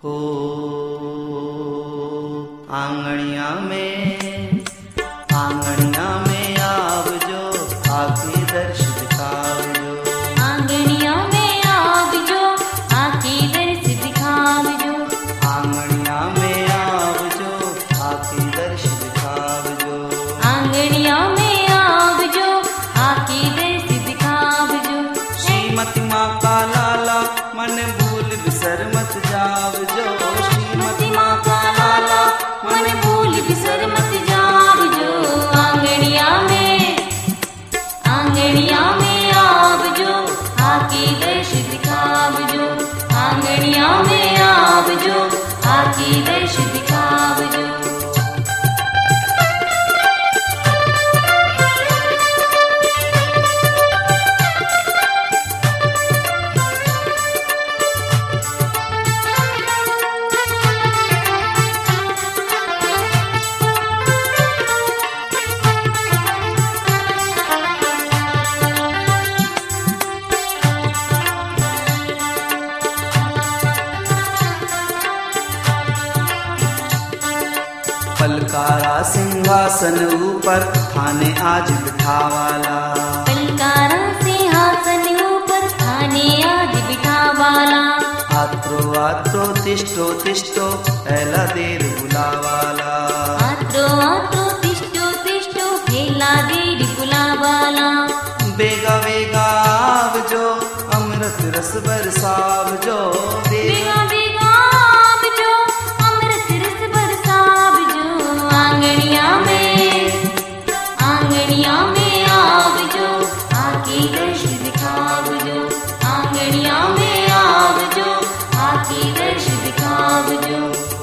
हो आंगनिया में आवजो आके दर्श दिखावजो। आंगनिया में आवजो आके दर्श दिखावजो। आंगनिया में आवजो आके दर्श दिखावजो। आंगनिया में आवजो आके दर्श दिखावजो। श्रीमती माँ का लाला मन भूल बिसर मत जावजो। श्रीमती माँ का लाला मन भूल बिसर मत जावजो। आंगनिया में आवजो आके दर्श दिखावजो। आंगनिया में आवजो आके दर्श दिखावजो। पलकारा सिंहासन ऊपर थाने आज बिठावाला। पलकारा सिंहासन ऊपर थाने आज बिठावाला। आत्रो आत्रो तिष्ठो तिष्ठो पहला देर बुलावाला। आत्रो आत्रो तिष्ठो तिष्ठो पहला देर बुलावाला। बेगा बेगा आवजो अमृत रस बरसावजो। बेगा बेगा आवजो अमृत रस बरसावजो। आंगनिया में आवजो आके दर्श दिखावजो। आंगनिया में आवजो आके दर्श दिखावजो।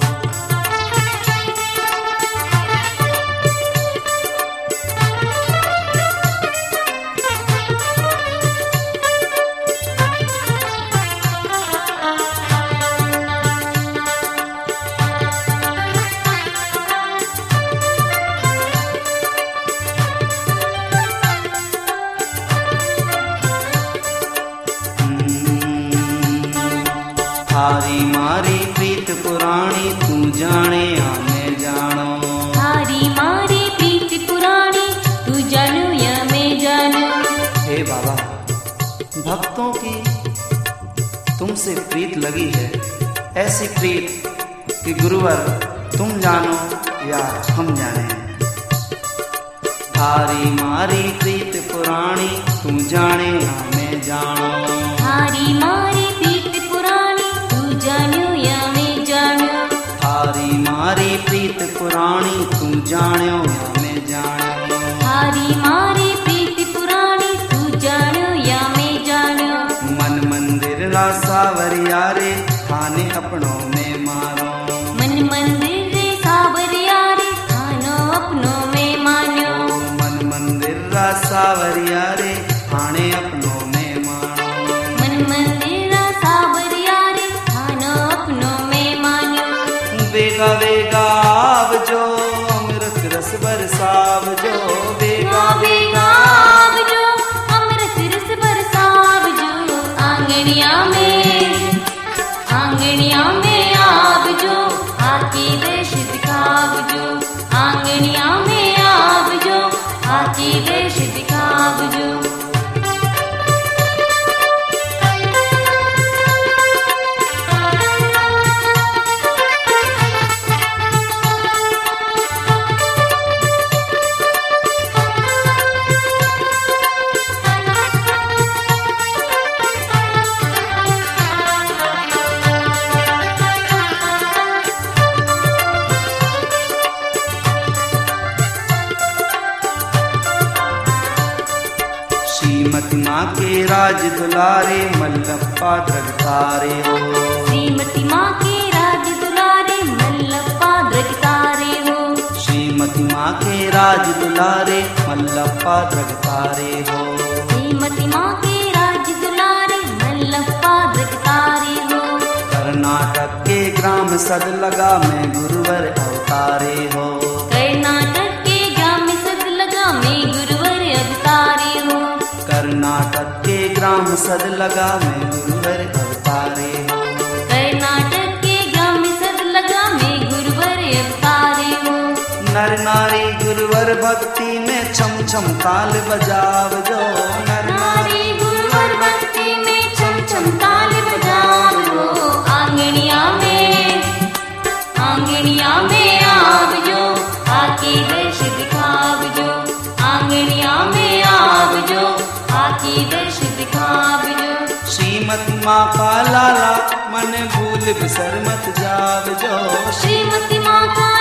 थारी मारी प्रीत पुराणी तू जाने या मैं जानो। थारी मारी प्रीत पुरानी तू जानू या मैं जानू। हे बाबा भक्तों की तुमसे प्रीत लगी है, ऐसी प्रीत कि गुरुवर तुम जानो या हम जाने। थारी मारी प्रीत पुराणी तू जाने या मैं जानो। थारी मारी प्रीत पुरानी तू जानू या मैं जानू। थारी मारी प्रीत पुराणी तू जानो या मैं जानो। थारी मारी प्रीत पुरानी तू जानू या मैं जानू। मन मंदिर ला सावरिया रे थाने अपनों में मारो। मन मंदिर रे सावरिया रे थानो अपनों में मान्यो। मन मंदिर ला सावरिया रे थाने अपनों में मारो। मन मंदिर रा सावरिया रे थानो अपनों में मान्यो। बेगा बेगा आवजो अमृत रस बरसावजो। बेगा बेगा आवजो अमृत रस बरसावजो। आंगनिया में आवजो आके दर्श दिखावजो। आंगनिया में आवजो आके दर्श दिखावजो। श्रीमती माँ के राज दुलारे मल्लप्पा द्रगतारे हो। श्रीमती माँ के राज दुलारे मल्लप्पा द्रगतारे हो। श्रीमती माँ के राज दुलारे मल्लप्पा द्रगतारे हो। श्रीमती माँ के राज दुलारे मल्लप्पा द्रगतारे हो। कर्नाटक के ग्राम सद लगा मैं गुरुवर अवतारे हो। कर्नाटक के ग्राम सद लगा मैं गुरुवर अवतारे हो। कर्नाटक के ग्राम सद लगा मैं गुरुवर अवतारे हो। कर्नाटक के ग्राम गुरुवर भक्ति में छम छम ताल बजाव जो नर नारी गुरुवर भक्ति में छम छम ताल बजाव जो आंगनिया में आवजो आकी दर्श दिखावजो आंगनिया में आवजो आकी दर्श दिखावजो श्रीमती माँ का लाला मन भूल बिसर मत जावजो श्रीमती माँ का